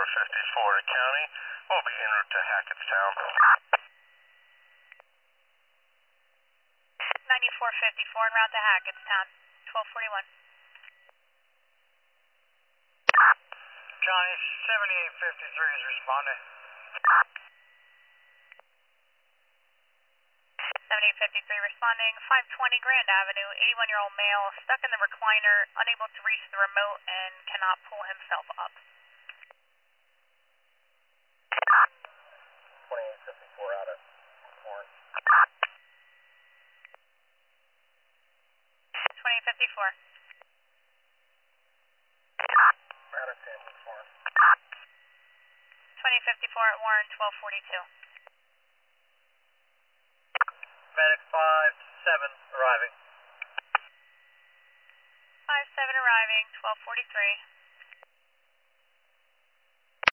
to County. We'll be en route to Hackettstown. 9454 en route to Hackettstown. 1241. Johnny, 7853 is responding. 7853 responding. 520 Grand Avenue. 81-year-old male stuck in the recliner, unable to reach the remote and cannot pull himself up. 2854 out of Orange. 2854. Out of Tampa, Warren. 2054 at Warren, 1242. Medic 57 arriving. 57 arriving, 1243.